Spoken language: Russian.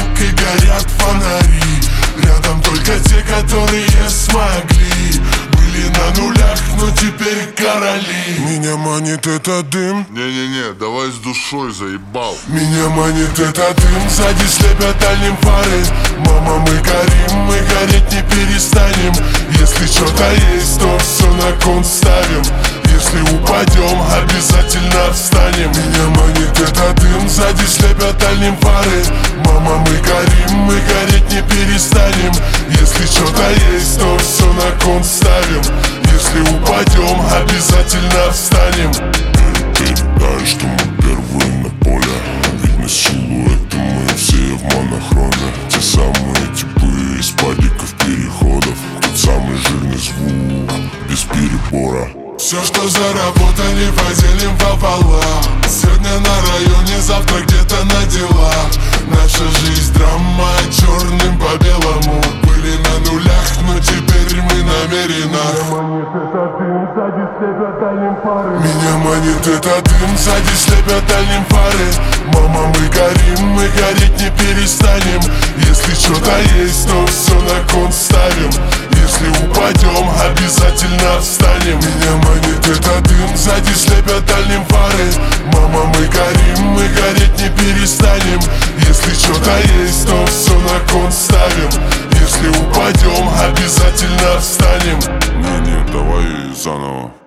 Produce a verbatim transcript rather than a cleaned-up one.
так и горят фонари. Рядом только те, которые смогли. Были на нулях, но теперь короли. Меня манит этот дым. Не-не-не, давай с душой, заебал. Меня манит этот дым. Сзади слепят дальним фары. Мама, мы горим, мы гореть не перестанем. Если что-то есть, то все на кон ставим. Если упадем, обязательно встанем. Меня манит этот дым. Сзади слепят дальним фары. Мама, мы горим, мы гореть не перестанем. Если что-то есть, то все на кон ставим. Если упадем, обязательно встанем. Передай, что мы первые на поле. Видно силуэты, мы все в монохроне. Те самые типы из падиков, переходов. Тот самый жирный звук, без перебора. Все, что заработали, поделим пополам. Сегодня на районе, завтра где-то на делах. Наша жизнь драма, черным по белому. Были на нулях, но теперь мы намеренно. Меня манит этот дым, сзади слепят дальним фары. Мама, мы горим, мы гореть не перестанем. Если что-то есть, то все на кон ставим. Если упадем, обязательно встанем. Меня манит этот дым, сзади слепят дальним фары. Мама, мы горим, мы гореть не перестанем. Если что-то есть, то все на кон ставим. Если упадем, обязательно встанем. Не-не, давай заново.